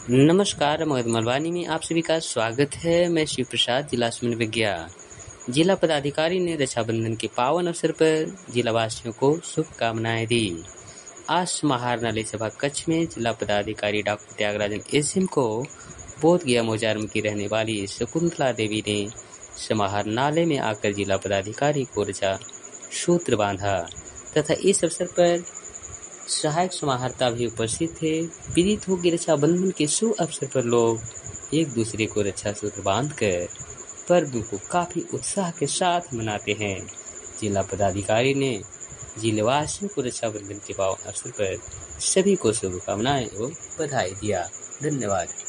नमस्कार, मोहित मलवानी में आप सभी का स्वागत है। मैं शिव प्रसाद, जिला समन्वय विज्ञान। जिला पदाधिकारी ने रक्षाबंधन के पावन अवसर पर जिला वासियों को शुभकामनाएं दी। आज समाहरणालय सभा कक्ष में जिला पदाधिकारी डॉक्टर त्यागराजन एसएम को बोध गया मोजारम की रहने वाली शकुंतला देवी ने समाहरणालय में आकर जिला पदाधिकारी को रक्षा सूत्र बांधा तथा इस अवसर पर सहायक समाहर्ता भी उपस्थित थे। विदित हो कि रक्षाबंधन के शुभ अवसर पर लोग एक दूसरे को रक्षा सूत्र बांधकर पर्व को काफी उत्साह के साथ मनाते हैं। जिला पदाधिकारी ने जिलेवासियों को रक्षाबंधन के पावन अवसर पर सभी को शुभकामनाएं एवं बधाई दिया। धन्यवाद।